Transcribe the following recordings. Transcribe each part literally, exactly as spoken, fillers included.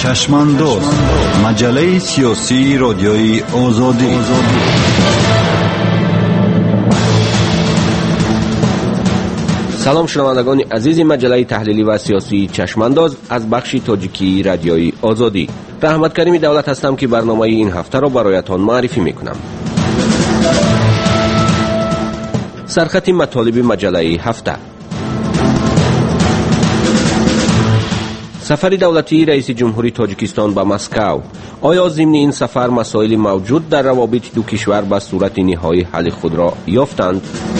چشمانداز، مجله سیاسی رادیوی آزادی. سلام شنوندگان عزیز مجله تحلیلی و سیاسی چشمانداز از بخش تاجیکی رادیوی آزادی. رحمت کریمی دولت هستم که برنامه این هفته را برایتان معرفی میکنم. سرخط مطالب مجله هفته: سفر دولتی رئیس جمهوری تاجیکستان به مسکو. آیا ضمن این سفر مسائل موجود در روابط دو کشور به صورت نهایی حل خود را یافتند؟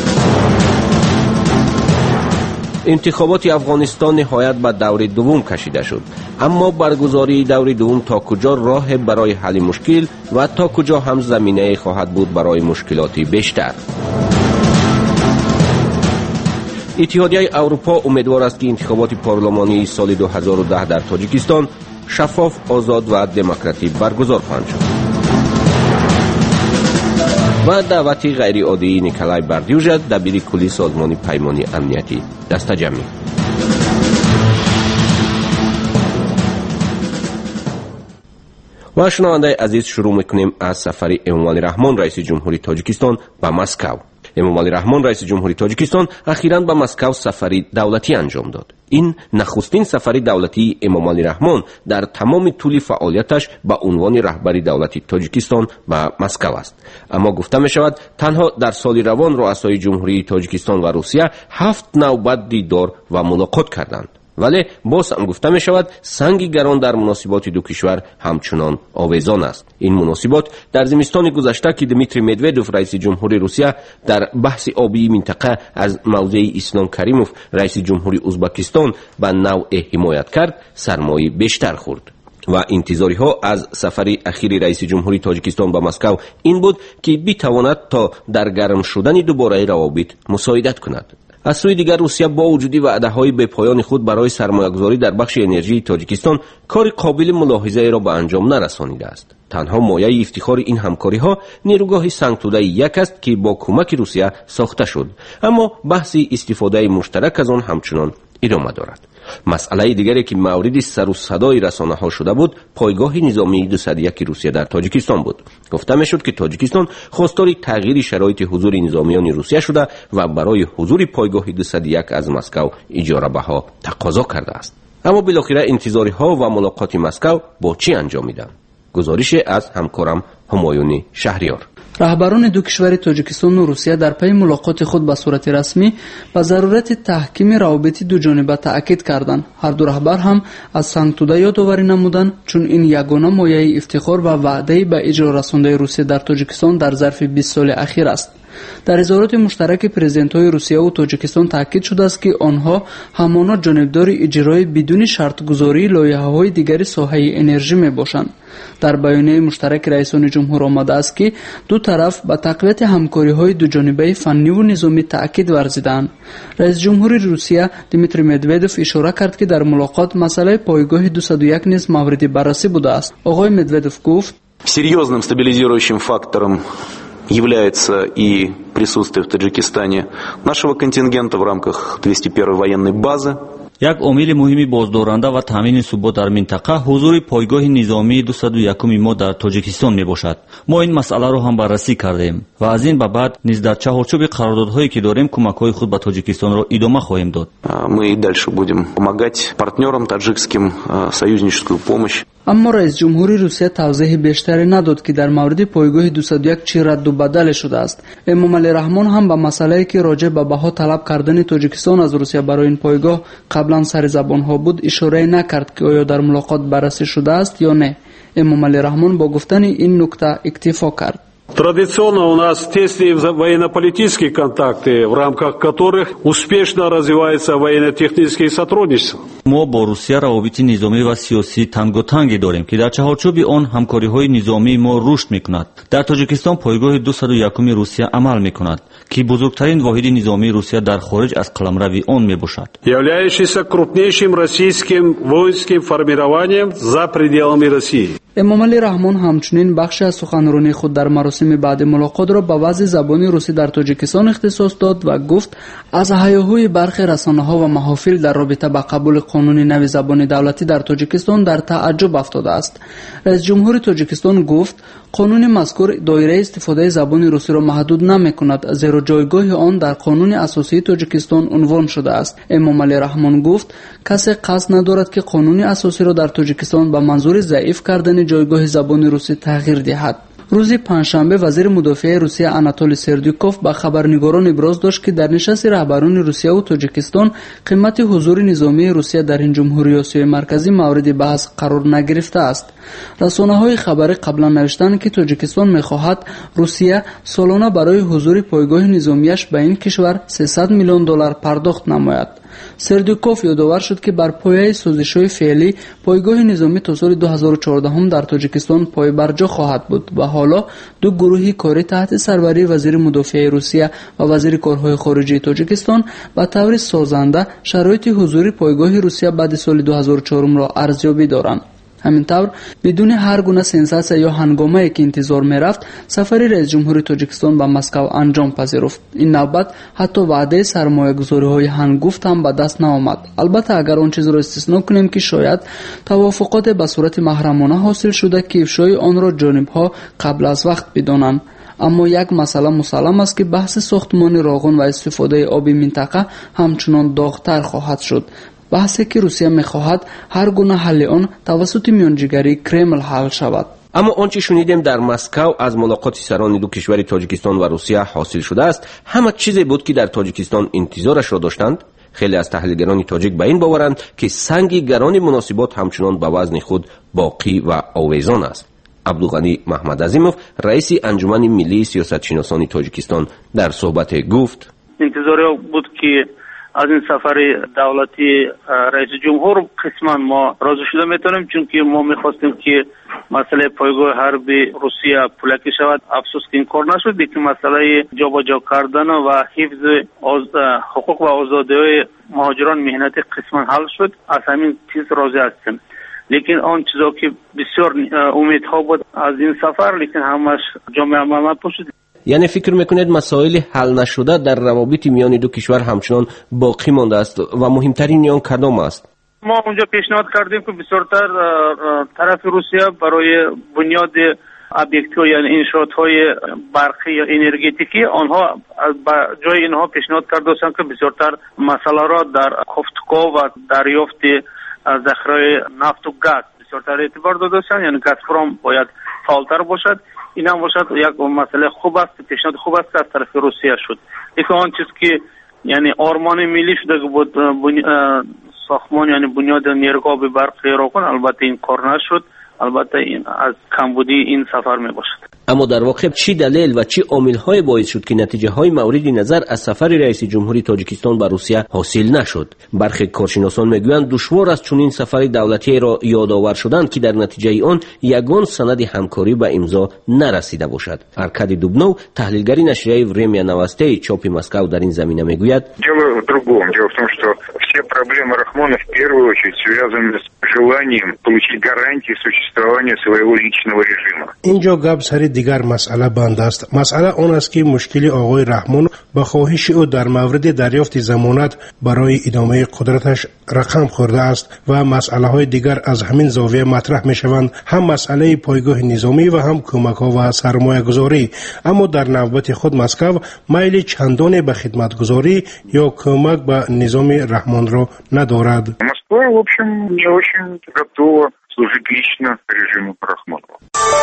انتخابات افغانستان نهایت به دور دوم کشیده شد، اما برگزاری دور دوم تا کجا راه برای حل مشکل و تا کجا هم زمینه خواهد بود برای مشکلات بیشتر؟ اتحادیه اروپا امیدوار است که انتخابات پارلمانی سال دو هزار و ده در تاجیکستان شفاف، آزاد و دموکراتیک برگزار خواهند شد. و دعوت غیر عادی نیکلای بردیوژ، دبیر کلی سازمان پیمانی امنیتی دست جمعی. و شنونده عزیز، شروع میکنیم از سفر امامعلی رحمان رئیس جمهوری تاجیکستان به مسکو. امامعلی رحمان رئیس جمهوری تاجیکستان اخیراً به مسکو سفری دولتی انجام داد. این نخستین سفر دولتی امامعلی رحمان در تمام طول فعالیتش به عنوان رهبر دولت تاجیکستان به مسکو است. اما گفته می شود تنها در سال روان رؤسای جمهوری تاجیکستان و روسیه هفت نوبت دیدار و ملاقات کردند. ولی باز هم گفته می شود سنگ گران در مناسبات دو کشور همچنان آویزان است. این مناسبات در زمستان گذشته که دمیتری مدودوف رئیس جمهوری روسیه در بحث آبی منطقه از موضع اسلام کریموف رئیس جمهوری ازبکستان به نوع حمایت کرد، سرمایه بیشتر خورد. و انتظاری ها از سفر اخیر رئیس جمهوری تاجیکستان به مسکو این بود که بتواند تا در گرم شدن دوباره روابط مساعدت کند. از سوی دیگر روسیه با وجود وعده‌های به پایان خود برای سرمایه‌گذاری در بخش انرژی تاجیکستان کار قابل ملاحظه را به انجام نرسانیده است. تنها مایه افتخار این همکاری‌ها نیروگاه سنگتوده یک است که با کمک روسیه ساخته شد، اما بحث استفاده مشترک از آن همچنان ادامه دارد. مسئله دیگری که مورد سر و صدای رسانه‌ها شده بود، پایگاه نظامی دویست و یک روسیه در تاجیکستان بود. گفته می‌شد که تاجیکستان خواستار تغییر شرایط حضور نظامیان روسیه شده و برای حضور پایگاه دویست و یک از مسکو اجاره بها تقاضا کرده است. اما بالاخره انتظارها و ملاقات مسکو با چی انجامیدند؟ گزارش از همکارم همایون شهریار. رهبران دو کشور تاجیکستان و روسیه در پی ملاقات خود به صورت رسمی به ضرورت تحکیم روابط دو جانبه تاکید کردند. هر دو رهبر هم از سنگتوده یادآوری نمودند، چون این یگانه مایه افتخار و وعده به اجرا رسانده روسیه در تاجیکستان در ظرف بیست سال اخیر است. در اظهارات مشترک پرزیدنت‌های روسیه و تاجیکستان تاکید شده است که آنها همانا جانبدار اجرای بدون شرط گذاری لایحه‌های دیگر ساحه انرژی میباشند. در بیانیه مشترک رئیسان جمهور آمده است که دو طرف به تقویت همکاری‌های دو جانبه فنی و نظامی تاکید ورزیدند. رئیس جمهور روسیه دمیتری مدودوف اشاره کرد که در ملاقات مسئله پایگاه دویست و یک نیز مورد بررسی بوده است. آقای مدودوف گفت: серьезным стабилизирующим фактором является и присутствие в Таджикистане нашего контингента в рамках двести первой военной базы. یک عامل مهمی بازدارنده و تامین ثبات در منطقه حضور پایگاه نظامی دویست و یک ما در تاجیکستان می باشد. ما این مسئله را هم بررسی کردیم و از این به بعد نیز در چهارچوب قراردادهایی که داریم کمک‌های خود به تاجیکستان را ادامه خواهیم داد. Мы и дальше будем помогать партнерам таджикским союзническую помощь. اما رئیس جمهوری روسیه توضیح بیشتری نداد که در مورد پایگاه دویست و یک چه رد و بدل شده است. امامعلی رحمان هم به مسئله‌ای که راجع به بها طلب کردن تاجیکستان از روسیه برای این پایگاه قبلا سر زبان ها بود اشاره نکرد که آیا در ملاقات بررسی شده است یا نه. امامعلی رحمان با گفتن این نکته اکتفا کرد. Традиционно у нас тесные военно-политические контакты, в рамках которых успешно развивается военно-техническое сотрудничество. ما با روسیه روابط نظامی و سیاسی تنگاتنگی داریم که در چهارچوب آن همکاری‌های نظامی ما رشد می‌کند. در تاجیکستان پایگاه دویست و یک روسیه عمل می‌کند که بزرگترین واحد نظامی روسیه در خارج از قلمرو آن میباشد. являющийся крупнейшим российским воинским формированием за пределами России. امامعلی رحمان همچنین بخش از سخنرانی خود در مراسم بعد ملاقات را به وضع زبان روسی در تاجیکستان اختصاص داد و گفت از هیاهوی برخی رسانه‌ها و محافل در رابطه با قبول قانون نو زبان دولتی در تاجیکستان در تعجب افتاده است. رئیس جمهور تاجیکستان گفت قانون مذکور دایره استفاده زبان روسی را محدود نمی‌کند، زیرا جایگاه آن در قانون اساسی تاجیکستان عنوان شده است. امامعلی رحمان گفت کسی قصد ندارد که قانون اساسی را در تاجیکستان به منظور ضعیف کردن جایگاه زبان روسی تغییر دهد. روز پنجشنبه وزیر مدافع روسیه آناتولی سردیوکوف با خبرنگاران ابراز داشت که در نشست رهبران روسیه و تاجیکستان قیمت حضور نظامی روسیه در این جمهوری آسیای مرکزی مورد بحث قرار نگرفته است. رسانه‌های خبری قبلا نوشتند که تاجیکستان می‌خواهد روسیه سالانه برای حضور پایگاه نظامیش به این کشور سیصد میلیون دلار پرداخت نماید. سردیوکوف یادآور شد که بر پایه سازش‌های فعلی پایگاه نظامی تا سال دو هزار و چهارده هم در تاجیکستان پایبرجا خواهد بود و حالا دو گروهی کاری تحت سربری وزیر مدافع روسیه و وزیر کارهای خارجه تاجیکستان به طور سازنده شرایط حضور پایگاه روسیه بعد سال دو هزار و چهار را ارزیابی دارند. همینطور بدون هر گونه سنساسیون یا هنگامه‌ای که انتظار می‌رفت سفر رئیس جمهور تاجیکستان به مسکو انجام پذیرفت. این نوبت حتی وعده سرمایه‌گذاری‌های هنگفت هم به دست نآمد. البته اگر آن چیز را استثنا کنیم که شاید توافقات به صورت محرمانه حاصل شده که افشای آن را جانب‌ها قبل از وقت بدانند. اما یک مسئله مسلم است که بحث ساختمان راغون و استفاده آبی منطقه همچنان داغ‌تر خواهد شد. بحثی که روسیه می‌خواهد هر گونه حل آن توسط میانجیگری کرمل حل شود. اما آنچه شنیدیم در مسکو از ملاقات سران دو کشور تاجیکستان و روسیه حاصل شده است همه چیزی بود که در تاجیکستان انتظارش را داشتند. خیلی از تحلیلگران تاجیک به این باورند که سنگ گران مناسبات همچنان به وزن خود باقی و آویزان است. عبدالغنی محمد عظیموف رئیس انجمن ملی سیاستشناسان تاجیکستان در صحبت گفت انتظار بود که از این سفر دولتی رئیس جمهور قسما ما راضی شده میتونیم، چون که ما میخواستیم که مسئله پایگاه حربی روسیه پولکی شود. افسوس که این کار نشد، لیکن مسئله جابجا کردن و حفظ حقوق و آزادی مهاجران مهنتی قسما حل شد. از همین چیز راضی هستیم. لیکن آن چیزا که بسیار امیدها بود از این سفر لیکن همش جامعه عمل پوشید. یعنی فکر میکنید مسائل حل نشده در روابط میان دو کشور همچنان باقی مانده است و مهمترین آن کدام است؟ ما اونجا پیشنهاد کردیم که بسیارتر طرف روسیه برای بنیاد ابیکت‌ها یعنی انشاءات‌های برقی یا انرژتیکی آنها با جای اینها پیشنهاد کردند که بسیارتر مسئله را در گفتگو و دریافت ذخایر نفت و گاز بسیارتر اعتبار دادند. یعنی گازپروم باید فعالتر باشد. این هم باشد یک مسئله خوب است، پیشنهاد خوب است که از طرف روسیه شد. لیکن آن چیز که یعنی آرمان ملی شده که بود ساختمان یعنی بنیاد نیروگاه برق راغون، البته این کار نشد. البته این از کمبودی این سفر می باشد. اما در واقع چی دلیل و چی عامل‌های باعث شد که نتیجه‌های مورد نظر از سفر رئیس جمهوری تاجیکستان به روسیه حاصل نشد؟ برخی کارشناسان میگویند دشوار است چنین سفر دولتی را یادآور شدند که در نتیجه آن یگان سند همکاری به امضا نرسیده باشد. ارکادی دوبنو تحلیلگر نشریه ورمیا نواستی چاپ مسکو در این زمینه میگوید дело в другом. Дело в том, что все проблемы Рахмона в первую очередь связаны с желанием получить гарантии существования своего личного режима. اینجا گپ سر دیگر مسئله بند است. مسئله آن است که مشکل آقای رحمان با خواهش او در مورد دریافت ضمانت برای ادامه قدرتش رقم خورده است و مسئله های دیگر از همین زاویه مطرح می شوند، هم مسئله پایگاه نظامی و هم کمک ها و سرمایه گذاری. اما در نوبت خود مسکو میل چندان به خدمت گذاری یا کمک به نظام رحمان را ندارد. Москва, в общем, не очень готова служить лично режиму Рахмонова.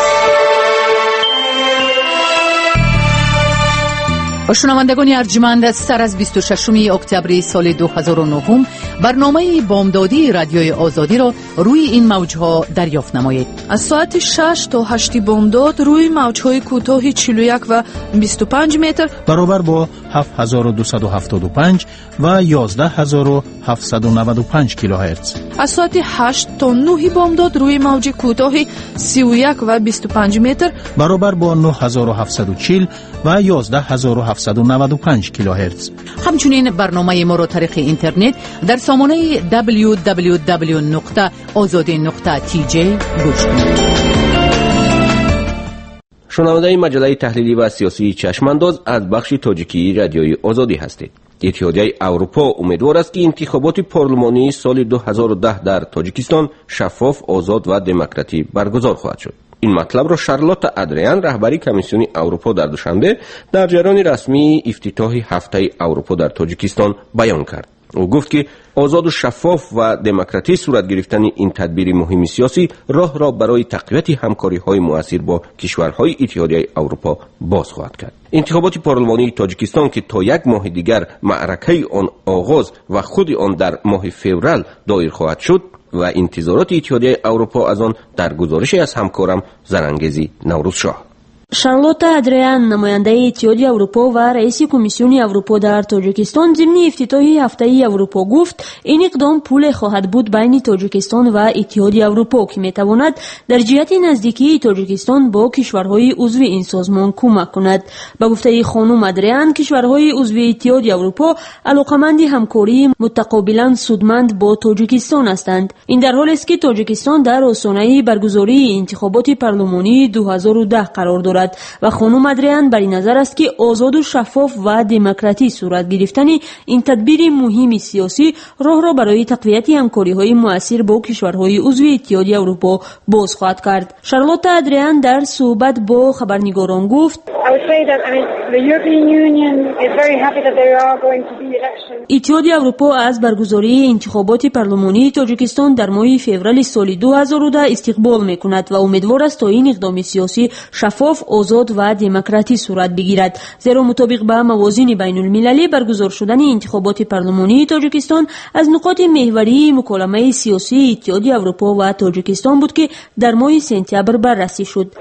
شنوندگان ارجمند، سر از بیست و ششم اکتبر سال دو هزار و نه برنامه بامدادی رادیوی آزادی را روی این موجها دریافت نمایید. از ساعت شش تا هشت بامداد روی موجهای کوتاه چهل و یک و بیست و پنج متر برابر با هفت هزار و دویست و هفتاد و پنج و یازده هزار و هفتصد و نود و پنج کیلوهرتز. از ساعت هشت تا نه بامداد روی موج کوتاه سی و یک و بیست و پنج متر برابر با نه هزار و هفتصد و چهل و یازده هزار و هفتصد و نود و پنج کیلوهرتز. همچنین برنامه ما را طریق اینترنت در سامانه دبلیو دبلیو دبلیو نقطه آزادی نقطه تی جی گوش کنید. شنونده مجله تحلیلی و سیاسی چشمانداز از بخش تاجیکی رادیوی آزادی هستید. اتحادیه اروپا امیدوار است که انتخابات پارلمانی سال دو هزار و ده در تاجیکستان شفاف، آزاد و دموکراتی برگزار خواهد شد. این مطلب را شارلوتا ادریان، رهبری کمیسیون اروپا، در دوشنبه در جریان رسمی افتتاح هفته اروپا در تاجیکستان بیان کرد. او گفت که آزاد و شفاف و دموکراتی صورت گرفتن این تدبیر مهم سیاسی راه را برای تقویت همکاری‌های مؤثر با کشورهای اتحادیه اروپا باز خواهد کرد. انتخابات پارلمانی تاجیکستان که تا یک ماه دیگر معرکه آن آغاز و خود آن در ماه فوریه دایر خواهد شد و انتظارات اتحادیه اروپا از آن در گزارشی از همکارم زرانگیزی نوروز شاه. شارلوتا ادریان، نماینده اتحادیه اروپا و رئیس کمیسیون اروپا در تاجیکستان، ضمن افتتاح هفته اروپا گفت این اقدام پل خواهد بود بین تاجیکستان و اتحادیه اروپا که میتواند در جهت نزدیکی تاجیکستان با کشورهای عضو این سازمان کمک کند. به گفته خانم ادریان، کشورهای عضو اتحادیه اروپا علاقمند همکاری متقابلا سودمند با تاجیکستان هستند. این در حالی است که تاجیکستان در آستانه برگزاری انتخابات پارلمانی دو هزار و ده قرار دارد و خانم ادریان بر این نظر است که آزاد و شفاف و دموکراتی صورت گرفتن این تدبیر مهم سیاسی راه را برای تقویت همکاری‌های مؤثر با کشورهای عضو اتحادیه اروپا باز خواهد کرد. شارلوتا ادریان در صحبت با خبرنگاران گفت اتحادیه اروپا از برگزاری انتخابات پارلمانی تاجیکستان در ماه فوریه سال دو هزار و ده استقبال می‌کند و امیدوار است تا این اقدام سیاسی شفاف، آزاد و دموکراتی صورت بگیرد، زیرا مطابق با موازین بین المللی برگزار شدن انتخابات پارلمانی تاجیکستان از نقاط محوری مکالمه سیاسی اتحادیه اروپا و تاجیکستان بود که در ماه سپتامبر بررسی شد.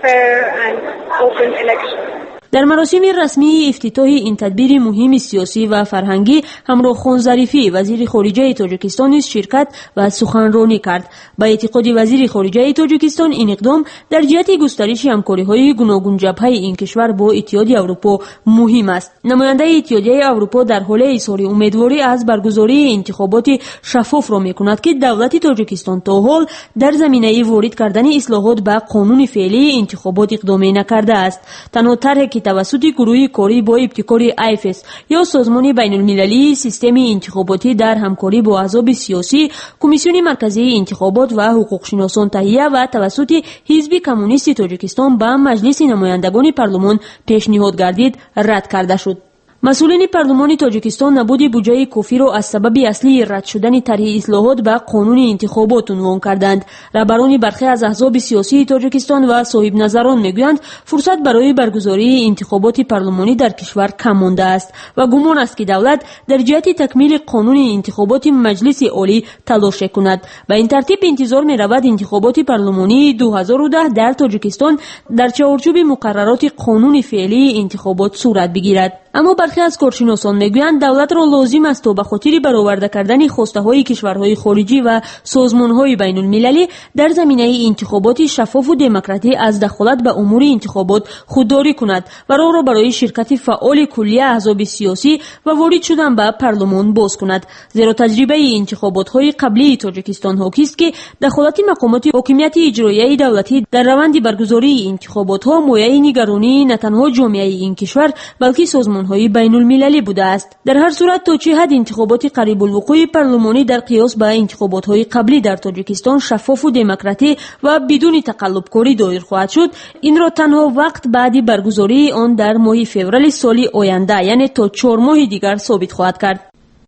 در مراسم رسمی افتتاح این تدبیر مهم سیاسی و فرهنگی همراه خان ظریفی، وزیر خارجه تاجیکستان، نیز شرکت و سخنرانی کرد. با اعتقاد وزیر خارجه تاجیکستان این اقدام در جهت گسترش همکاری‌های گوناگون جبهه این کشور با اتحادیه اروپا مهم است. نماینده اتحادیه اروپا در حال اظهار امیدواری از برگزاری انتخابات شفاف را می‌کند که دولت تاجیکستان تا حال در زمینه وارد کردن اصلاحات به قانون فعلی انتخابات اقدامی نکرده است. تنها طرحی که توسط گروه کاری با ابتکار آیفس یا سازمان بین المللی سیستم انتخاباتی در همکاری با احزاب سیاسی، کمیسیون مرکزی انتخابات و حقوق شناسان تهیه و توسط حزب کمونیست تاجیکستان به مجلس نمایندگان پارلمان پیشنهاد گردید رد کرده شد. مسئولین پارلمان تاجیکستان نبود بودجه کافی را از سبب اصلی رد شدن طرح اصلاحات به قانون انتخابات عنوان کردند. رهبران برخی از احزاب سیاسی تاجیکستان و صاحب نظران میگویند فرصت برای برگزاری انتخابات پارلمانی در کشور کم مانده است و گمان است که دولت در جهت تکمیل قانون انتخابات مجلس عالی تلاش کند. به این ترتیب انتظار می‌رود انتخابات پارلمانی دو هزار و ده در تاجیکستان در چارچوب مقررات قانون فعلی انتخابات صورت بگیرد. اما برخی از کارشناسان میگویند دولت را لازم است تا به خاطر برآورده کردن خواسته‌های کشورهای خارجی و سازمان‌های بین المللی در زمینه انتخابات شفاف و دموکراتی از دخالت به امور انتخابات خودداری کند و راه را برای شرکت فعال کلیه احزاب سیاسی و وارد شدن به پارلمان باز کند، زیرا تجربه انتخابات‌های قبلی تاجیکستان حاکی است که دخالت مقامات حاکمیت اجرایی دولتی در روند برگزاری انتخابات‌ها مایه نگرانی نه تنها جامعه این کشور بلکه سازمان های بین المللی بوده است. در هر صورت تا چه حد انتخابات قریب الوقوع پارلمانی در قیاس با انتخابات های قبلی در تاجیکستان شفاف و دموکراتی و بدون تقلب کاری دایر خواهد شد، این را تنها وقت بعد برگزاری آن در ماه فوریه سال آینده، یعنی تا چهار ماه دیگر ثابت خواهد کرد.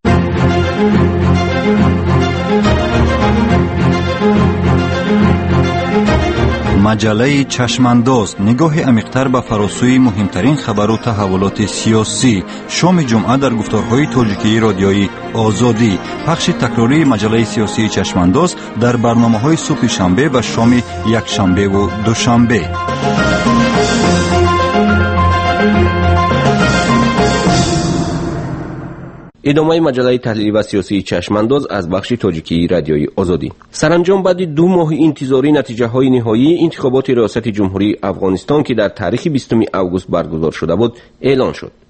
مجله چشمانداز، نگاه عمیق‌تر به فراسوی مهمترین خبر و تحولات سیاسی. شام جمعه در گفتارهای تاجیکی رادیویی آزادی. پخش تکراری مجله سیاسی چشمانداز در برنامه‌های صبح شنبه و شام یک شنبه و دوشنبه. ادامه مجله تحلیلی و سیاسی چشمانداز از بخش تاجیکی رادیوی آزادی. سرانجام بعد دو ماه انتظاری نتیجه های نهایی انتخابات ریاست جمهوری افغانستان که در تاریخ بیستم آگوست برگزار شده بود اعلان شد.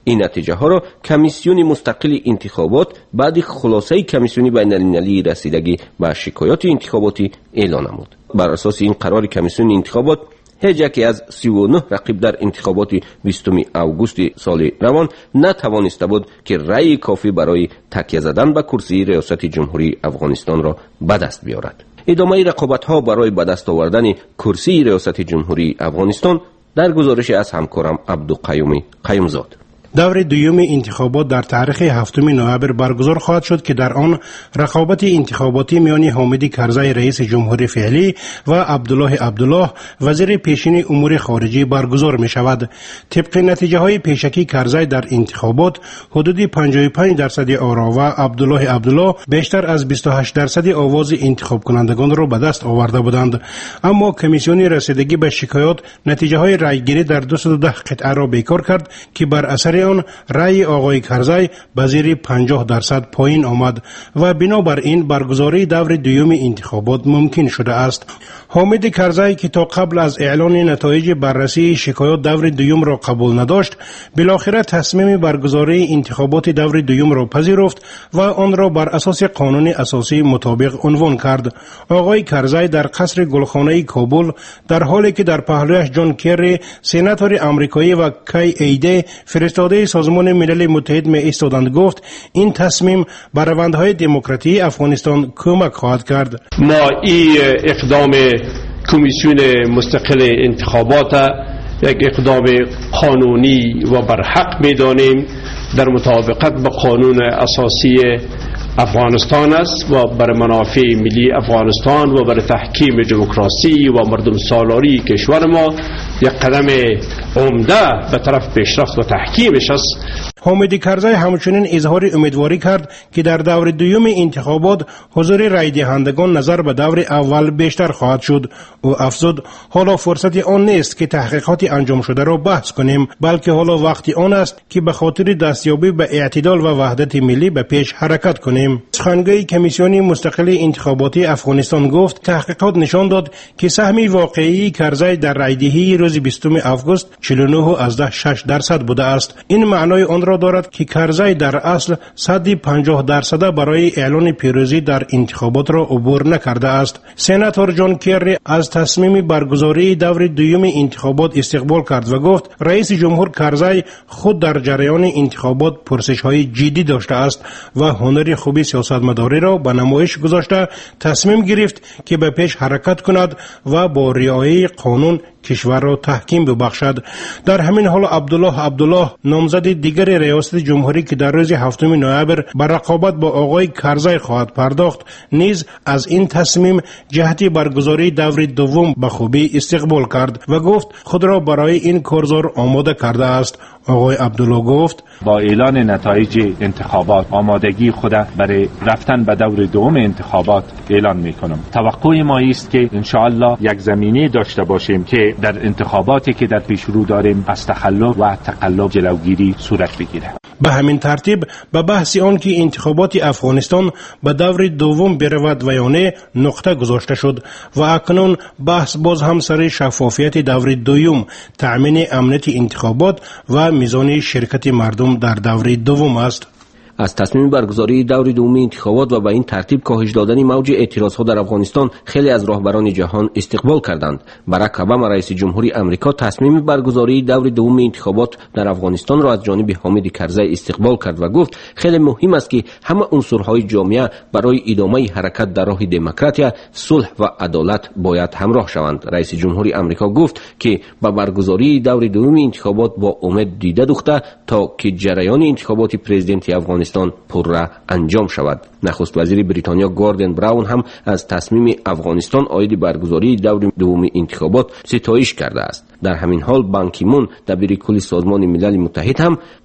این نتیجه ها را کمیسیون مستقل انتخابات بعد خلاصه کمیسیون بین المللی رسیدگی به شکایات انتخاباتی اعلام نمود. بر اساس این قرار کمیسیون انتخابات هیچ یکی از سی و نه رقیب در انتخابات بیستم آگوست سال روان نتوانسته بود که رأی کافی برای تکیه زدن به کرسی ریاست جمهوری افغانستان را به دست بیاورد. ادامه رقابت‌ها برای به دست آوردن کرسی ریاست جمهوری افغانستان در گزارش از همکارم عبدالقیوم قیومزاد. دور دوم انتخابات در تاریخ هفتم نوامبر برگزار خواهد شد که در آن رقابت انتخاباتی میان حامد کرزی رئیس جمهوری فعلی و عبدالله عبدالله وزیر پیشین امور خارجه برگزار می شود. طبق نتیجه های پیشکی کرزی در انتخابات حدود پنجاه و پنج درصد آرا و عبدالله عبدالله بیشتر از بیست و هشت درصد آواز انتخاب کنندگان را به دست آورده بودند. اما کمیسیون رسیدگی به شکایات نتیجه های رأیگیری در دویست و ده قطعه را بیکار کرد که بر اثر آن رأی آقای کرزی به زیر پنجاه درصد پایین آمد و بنابراین برگزاری دور دوم انتخابات ممکن شده است. حامد کرزی که تا قبل از اعلان نتایج بررسی شکایات دور دوم را قبول نداشت، بالاخره تصمیم برگزاری انتخابات دور دوم را پذیرفت و آن را بر اساس قانون اساسی مطابق عنوان کرد. آقای کرزی در قصر گلخانه کابل در حالی که در پهلویش جان کری سناتور آمریکایی و کی ایده فرستاده سازمان ملل متحد می ایستادند گفت این تصمیم بر روندهای دموکراسی افغانستان کمک خواهد کرد. ما این اقدام کمیسیون مستقل انتخابات یک اقدام قانونی و برحق می دانیم، در مطابقت با قانون اساسی افغانستان است و بر منافع ملی افغانستان و بر تحکیم دموکراسی و مردم سالاری کشور ما یک قدم عمده به طرف پیشرفت و تحکیمش است. حامد کرزی همچنین اظهار امیدواری کرد که در دور دوم انتخابات حضور رای دهندگان نظر به دور اول بیشتر خواهد شد. او افزود حالا فرصت آن نیست که تحقیقات انجام شده را بحث کنیم، بلکه حالا وقتی آن است که به خاطر دستیابی به اعتدال و وحدت ملی به پیش حرکت کنیم. سخنگوی کمیسیون مستقل انتخاباتی افغانستان گفت تحقیقات نشان داد که سهم واقعی کرزی در رایدهی روز بیستم آگوست چهل و نه ازده شش درصد بوده است. این معنای آن را دارد که کرزی در اصل صد و پنجاه درصد برای اعلان پیروزی در انتخابات را عبور نکرده است. سناتور جان کری از تصمیم برگزاری دور دوم انتخابات استقبال کرد و گفت رئیس جمهور کرزی خود در جریان انتخابات پرسش‌های جدی داشته است و هنر خوبی سیاستمداری را به نمایش گذاشته تصمیم گرفت که به پیش حرکت کند و با رعایت قانون کشور را تحکیم ببخشد. در همین حال عبدالله عبدالله نامزد دیگر ریاست جمهوری که در روز هفتم نوامبر بر رقابت با آقای کرزی خواهد پرداخت نیز از این تصمیم جهت برگزاری دور دوم به خوبی استقبال کرد و گفت خود را برای این کارزار آماده کرده است. آقای عبدالله گفت با اعلان نتایج انتخابات آمادگی خود برای رفتن به دور دوم انتخابات اعلان میکنم. توقع ما است که انشاءالله یک زمینه داشته باشیم که در انتخاباتی که در پیش رو داریم از تخلف و تقلب جلوگیری صورت بگیره. به همین ترتیب به بحث آن که انتخابات افغانستان به دور دوم برود و یا نه نقطه گذاشته شد و اکنون بحث باز هم سر شفافیت دور دوم، تأمین امنیت انتخابات و میزان شرکت مردم در دور دوم است. از تصمیم برگزاری دور دوم انتخابات و به این ترتیب کاهش دادن موج اعتراضها در افغانستان خیلی از راهبران جهان استقبال کردند. باراک اوباما رئیس جمهوری امریکا تصمیم برگزاری دور دوم انتخابات در افغانستان را از جانب حامد کرزی استقبال کرد و گفت خیلی مهم است که همه عنصرهای جامعه برای ادامه حرکت در راه دموکراسی، صلح و عدالت باید همراه شوند. رئیس جمهوری امریکا گفت که با برگزاری دور دوم انتخابات با امید دیده دوخته تا که جریان انتخابات پرزیدنتی افغانستان پرره انجام شود. نخست وزیر بریتانیا گاردن براون هم از تصمیم افغانستان عاید برگزاری دور دوم انتخابات ستایش کرده است. در همین حال بان کی مون دبیر کل سازمان ملل متحد هم از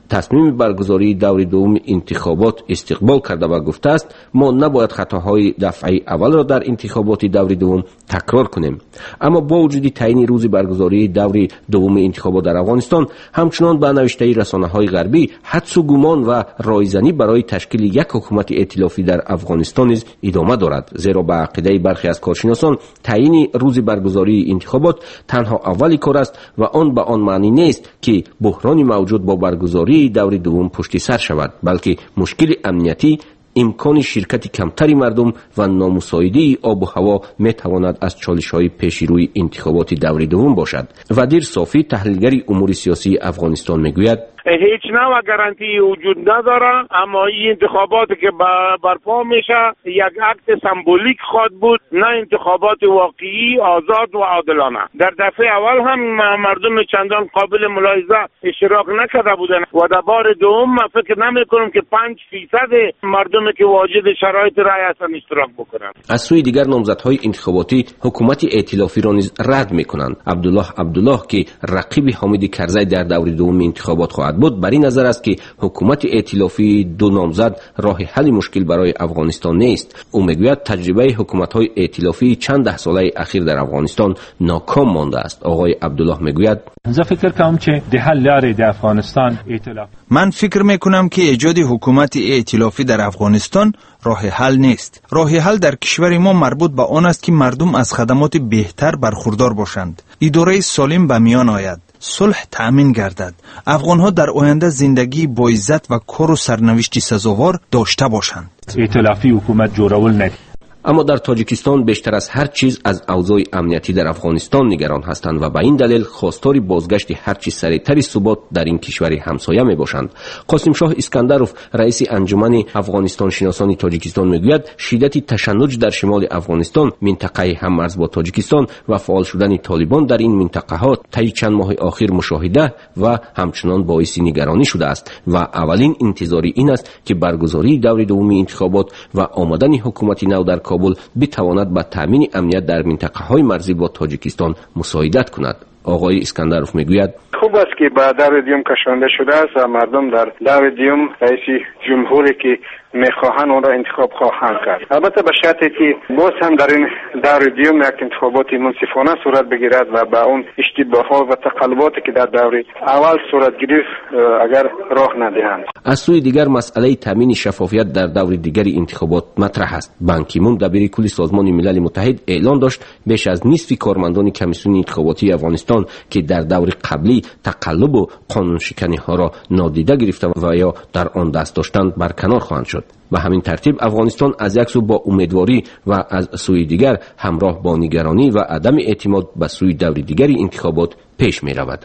تصمیم برگزاری دور دوم انتخابات استقبال کرده و گفته است ما نباید خطاهای دفعه اول را در انتخابات دور دوم تکرار کنیم. اما با وجود تعیین روز برگزاری دور دوم انتخابات در افغانستان، همچنان به نوشته رسانه‌های غربی حدس و گمان و رایزنی برای تشکیل یک حکومت ائتلافی در افغانستان نیز ادامه دارد، زیرا به عقیده برخی از کارشناسان تعیین روز برگزاری انتخابات تنها اولی کار است و آن به آن معنی نیست که بحران موجود با برگزاری دور دوم پشت سر شود، بلکه مشکل امنیتی، امکان شرکت کمتری مردم و نامساعدی آب و هوا می تواند از چالش‌های پیش روی انتخابات دور دوم باشد. ودیر صافی، تحلیلگر امور سیاسی افغانستان، میگوید هیچ نوع گارانتی وجود نداره، اما این انتخاباتی که برپا میشه یک عکت سمبولیک خواهد بود، نه انتخابات واقعی، آزاد و عادلانه. در دفعه اول هم مردم چندان قابل ملاحظه اشتراک نکرده بودن و در بار دوم من فکر نمی کنم که پنج فیصد مردمی که واجد شرایط رای هستند اشتراک بکنند. از سوی دیگر نامزدهای انتخاباتی حکومت ائتلافی را نیز رد میکنند. عبدالله عبدالله که رقیب حامد کرزی در دور دوم انتخابات خواهد بود، بر این نظر است که حکومت ائتلافی دو نامزد راه حل مشکل برای افغانستان نیست. او میگوید تجربه حکومت‌های ائتلافی چند ده ساله اخیر در افغانستان ناکام مانده است. آقای عبدالله میگوید من فکر کنم که ده حل لاره در افغانستان ائتلاف من فکر میکنم که ایجاد حکومت ائتلافی در افغانستان راه حل نیست. راه حل در کشور ما مربوط به آن است که مردم از خدمات بهتر برخوردار باشند، اداره سالم به میان آید، صلح تأمین گردد، افغانها در آینده زندگی با عزت و کار و سرنوشتی سزاوار داشته باشند. ائتلافی حکومت جوړول نه. اما در تاجیکستان بیشتر از هر چیز از اوضاع امنیتی در افغانستان نگران هستند و به این دلیل خواستار بازگشت هر چه سریعتر ثبات در این کشور همسایه می باشند. قاسم شاه اسکندروف، رئیس انجمن افغانستان شناسان تاجیکستان، میگوید شدت تشنج در شمال افغانستان، منطقه هم‌مرز با تاجیکستان و فعال شدن طالبان در این منطقه ها طی چند ماه اخیر مشاهده و همچنان باعث نگرانی شده است و اولین انتظاری این است که برگزاری دور دوم انتخابات و آمدن حکومت نو در کابل بتواند به تامین امنیت در منطقه های مرزی با تاجیکستان مساعدت کند. آقای اسکندروف میگوید خوب است که به دور دیوم کشانده شده است و مردم در دور دیوم رئیس جمهوری که میخواهند اون را انتخاب خواهند کرد. البته به شرطی که باز هم در این دور دیوم یک انتخابات منصفانه صورت بگیرد و به اون اشتباهات و تقلباتی که در دور اول صورت گرفت اگر راه ندهند. از سوی دیگر مسئله تامین شفافیت در دور دیگری انتخابات مطرح است. بان کی مون دبیر کل سازمان ملل متحد اعلان داشت بیش از نصف کارمندان کمیسیون انتخاباتی افغانستان که در دور قبلی تقلب و قانون شکنی ها را نادیده گرفته و یا در آن دست داشتند برکنار خواهند شد. به همین ترتیب افغانستان از یک سو با امیدواری و از سوی دیگر همراه با نگرانی و عدم اعتماد به سوی دور دیگری انتخابات پیش می رود.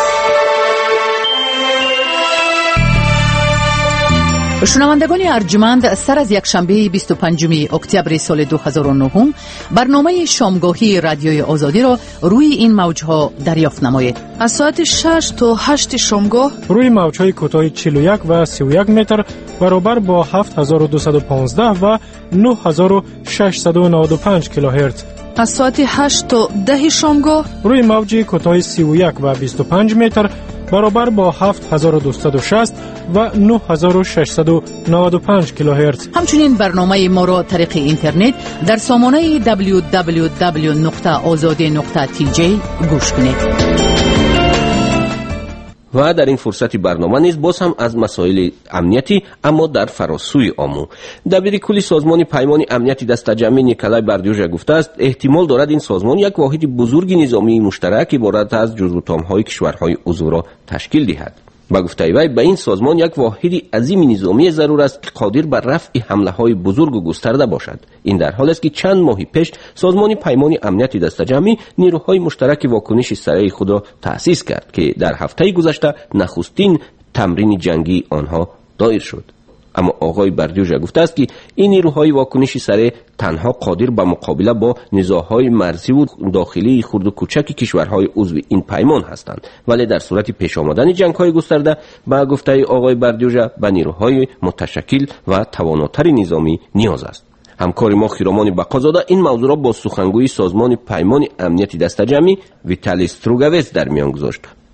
شنوندگان ارجمند، سر از یک شنبه بیست و پنجم اکتبر سال دو هزار و نه برنامه شامگاهی رادیوی آزادی را روی این موجها دریافت نمایید. از ساعت شش تا هشت شامگاه روی موجهای کوتاه چهل و یک و سی و یک متر برابر با هفت هزار و دویست و پانزده و نه هزار و ششصد و نود و پنج کیلوهرتز. از ساعت هشت تا ده شامگاه روی موج کوتاه سی و یک و بیست و پنج متر برابر با هفت هزار و دویست و شصت و نه هزار و ششصد و نود و پنج کیلوهرتز. همچنین برنامه ما را طریق اینترنت در سامانه دبلیو دبلیو دبلیو نقطه آزادی نقطه تی جی گوش کنید. و در این فرصت برنامه نیز باز هم از مسائل امنیتی اما در فراسوی آمو. دبیر کل سازمان پیمان امنیتی دستجمعی نیکلای بردیوژا گفته است احتمال دارد این سازمان یک واحد بزرگ نظامی مشترک عبارت از جزوتام‌های کشورهای عضو را تشکیل دهد. با گفته وی به این سازمان یک واحد عظیم نظامی ضرور است که قادر بر رفع حمله‌های بزرگ و گسترده باشد. این در حالی است که چند ماه پیش سازمان پیمان امنیتی دستجمعی نیروهای مشترک واکنش سریع خود را تأسیس کرد که در هفته گذشته نخستین تمرین جنگی آنها دایر شد. اما آقای بردیوژا گفته است که این نیروهای واکنش سریع تنها قادر به مقابله با نزاع‌های مرزی و داخلی خرد و کوچک کشورهای عضو این پیمان هستند، ولی در صورت پیش آمدن جنگ‌های گسترده با گفته آقای بردیوژا به نیروهای متشکل و تواناتر نظامی نیاز است. همکار ما خیرامان بقازاده این موضوع را با سخنگوی سازمان پیمان امنیتی دستجمعی ویتالی استروگاویس در میان گذاشت.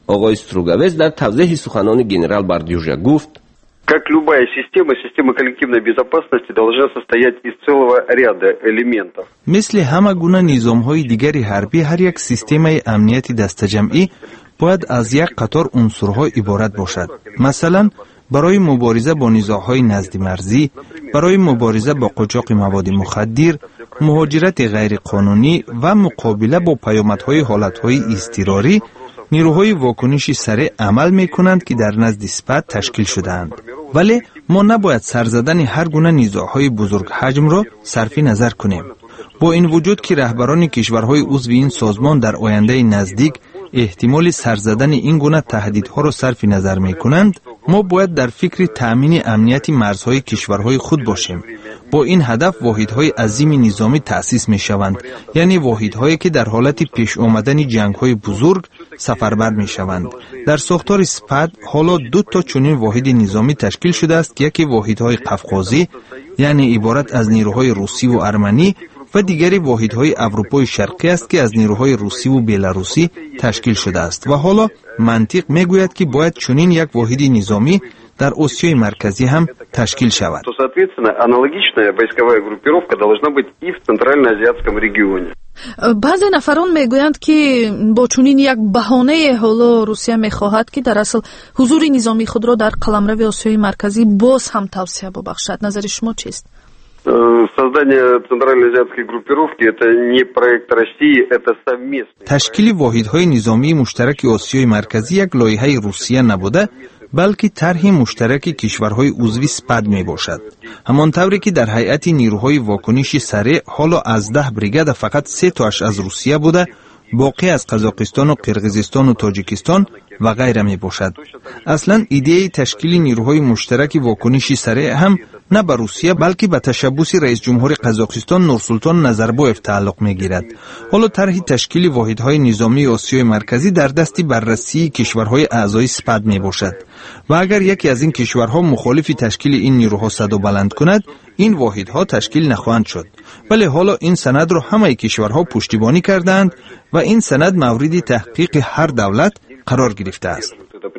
آقای стругавец در توضیح سخنان گنرال باردюжа گفت: Как любая система, система коллективной безопасности должна состоять из целого ряда элементов. مثل همه گونه نظام‌های دیگری حربی، هر یک سیستم امنیتی دسته‌جمعی باید از یک قطار عنصرها عبارت باشد. مثلا برای مبارزه با نزاع‌های نزدمرزی، برای مبارزه با قاچاق مواد مخدر، مهاجرت غیرقانونی و مقابله با پیامدهای حالت‌های اضطراری، نیروهای واکنشی سریع عمل می‌کنند که در نزد اسپد تشکیل شده‌اند. ولی ما نباید سر زدن هر گونه نزاع‌های بزرگ حجم را صرف نظر کنیم. با این وجود که رهبران کشورهای عضو این سازمان در آینده نزدیک احتمال سر زدن این گونه تهدیدها را صرف نظر می‌کنند، ما باید در فکر تأمین امنیت مرزهای کشورهای خود باشیم. با این هدف واحدهای عظیم نظامی تأسیس می‌شوند، یعنی واحدهایی که در حالت پیش آمدن جنگ‌های بزرگ سفربر می‌شوند. در ساختار اسپد حالا دو تا چنین واحد نظامی تشکیل شده است که یکی واحدهای قفقازی، یعنی عبارت از نیروهای روسی و ارمنی، و دیگری واحدهای اروپای شرقی است که از نیروهای روسی و بلاروسی تشکیل شده است. و حالا منطق میگوید که باید چنین یک واحد نظامی در آسیای مرکزی هم تشکیل شود. بعضی نفران میگویند که با چنین یک بهانه حالا روسیه میخواهد که در اصل حضور نظامی خود را در قلمرو آسیای مرکزی باز هم توسعه ببخشد. نظر شما چیست؟ تشکیل واحدهای نظامی مشترک آسیای مرکزی یک لایحه روسیه نبوده، بلکه طرح مشترک کشورهای عضو اسپد می باشد. همانطوری که در هیئت نیروهای واکنشی سریع حالا از ده بریگاد فقط سه تاش از روسیه بوده، باقی از قزاقستان و قرقیزستان و تاجیکستان و غیره می باشد. اصلا ایده تشکیل نیروهای مشترک واکنشی سریع هم نه به روسیه بلکه به تشبوس رئیس جمهور قزاقستان نورسولطان نظربایف تعلق می گیرد. حالا طرح تشکیل واحدهای نظامی آسیای مرکزی در دست بررسی کشورهای اعضای اسپد می باشد و اگر یکی از این کشورها مخالف تشکیل این نیروها صدا بلند کند، این واحدها تشکیل نخواهند شد. ولی حالا این سند را همه کشورها پشتیبانی کردند و این سند مورد تحقیق هر دولت قرار گرفته است.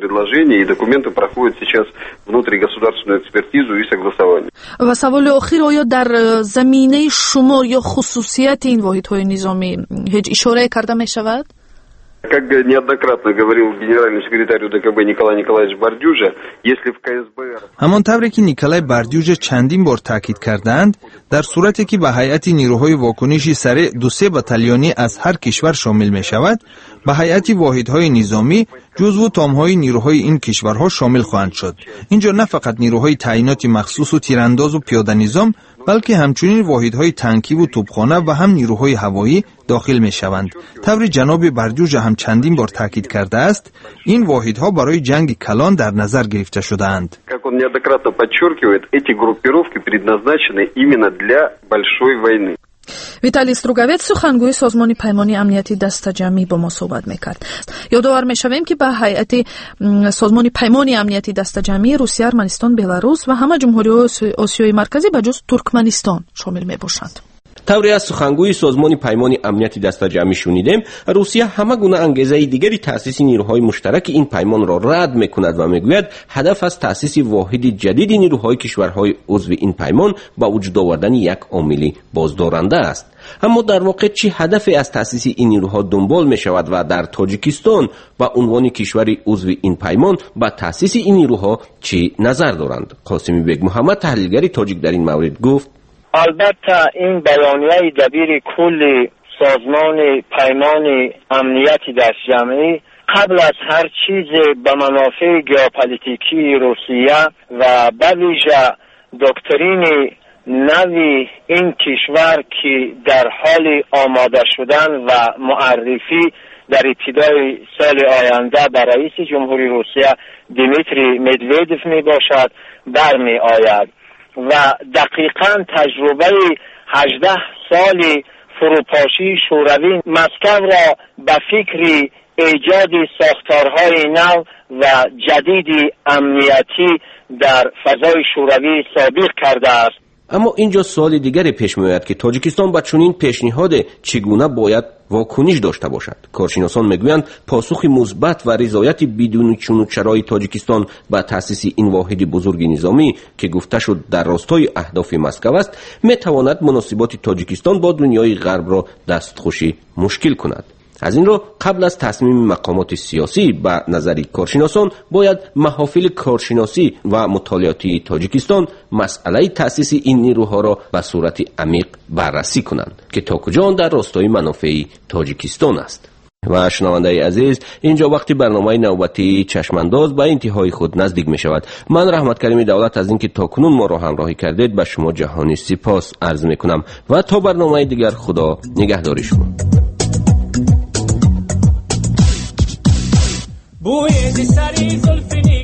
و سوال آخر، آیا در زمینه شمار یا خصوصیت این واحدهای نظامی هیچ اشاره کرده می شود؟ Как неоднократно говорил генеральный секретарь УДКБ Николай Николаевич Бардюжа, если в КСБ... همانطوری که نیکلای باردюжа چندین بار تاکید کردند، در صورتی که به هیئت نیروهای واکنشی سریع دو سه بتالیونی از هر کشور شامل می شود، به هیئت واحدهای نظامی جزو تامهای نیروهای این کشورها شامل خواهند شد. اینجا نه فقط نیروهای تعیینات مخصوص و تیرانداز و پیاده نظام، بلکه همچنین واحدهای تانکی و توپخانه و هم نیروهای هوایی داخل می شوند. طور جناب باردюжа هم چندین بار تاکید کرده است، این واحدها برای جنگ کلان در نظر گرفته شده‌اند. Как он неоднократно подчеркивает, эти группировки предназначены именно для большой войны. ویتالی استروگاویت سخنگوی سازمان پیمانی امنیتی دسته‌جمعی با ما صحبت میکرد. یادآور میشویم که به هیئت سازمان پیمانی امنیتی دسته‌جمعی روسیه، ارمنستان، بلاروس و همه جمهوری آسیای مرکزی به جز ترکمنستان شامل میباشند. طوری از سخنگوی سازمان پیمانی امنیتی دسته‌جمعی شنیدیم، روسیه همه گونه انگیزه دیگری تأسیس نیروهای مشترک این پیمان را رد میکند و میگوید هدف از تأسیس واحد جدید نیروهای کشورهای عضو این پیمان با وجود آوردن یک عامل بازدارنده است. اما در واقع چه هدفی از تأسیس این نیروها دنبال می شود و در تاجیکستان با عنوان کشوری عضو این پیمان با تأسیس این نیروها چه نظر دارند؟ قاسمی بیگ محمد، تحلیلگر تاجیک، در این مورد گفت: البته این بیانیه دبیر کل سازمان پیمان امنیتی دسته‌جمعی قبل از هر چیز به منافع ژئوپلیتیکی روسیه و به ویژه دکترین نوی این کشور که در حال آماده شدن و معرفی در ابتدای سال آینده به رئیس جمهوری روسیه دیمیتری مدودوف می باشد برمی آید و دقیقاً تجربه هجده سال فروپاشی شوروی مسکو را به فکر ایجاد ساختارهای نو و جدید امنیتی در فضای شوروی سابق کرده است. اما اینجا سوال دیگری پیش میآید که تاجیکستان با چنین پیشنهاد چگونه باید واکنش داشته باشد. کارشناسان میگویند پاسخ مثبت و رضایت بدون چون و چرای تاجیکستان به تأسیس این واحد بزرگ نظامی که گفته شد در راستای اهداف مسکو است میتواند مناسبات تاجیکستان با دنیای غرب را دستخوشی مشکل کند. از این رو قبل از تصمیم مقامات سیاسی به نظری کارشناسان باید محافل کارشناسی و مطالعاتی تاجیکستان مسئله تأسیس این نیروها را به صورت عمیق بررسی کنند که تا کجا آن در راستای منافع تاجیکستان است. و شنونده عزیز، اینجا وقتی برنامه نوبتی چشمانداز به انتهای خود نزدیک می شود. من رحمت کریم دولت از اینکه تا کنون ما را همراهی کردید به شما جهانی سپاس عرض می کنم و تا برنامه دیگر خدا نگهداری شما. بوی سری زلفینی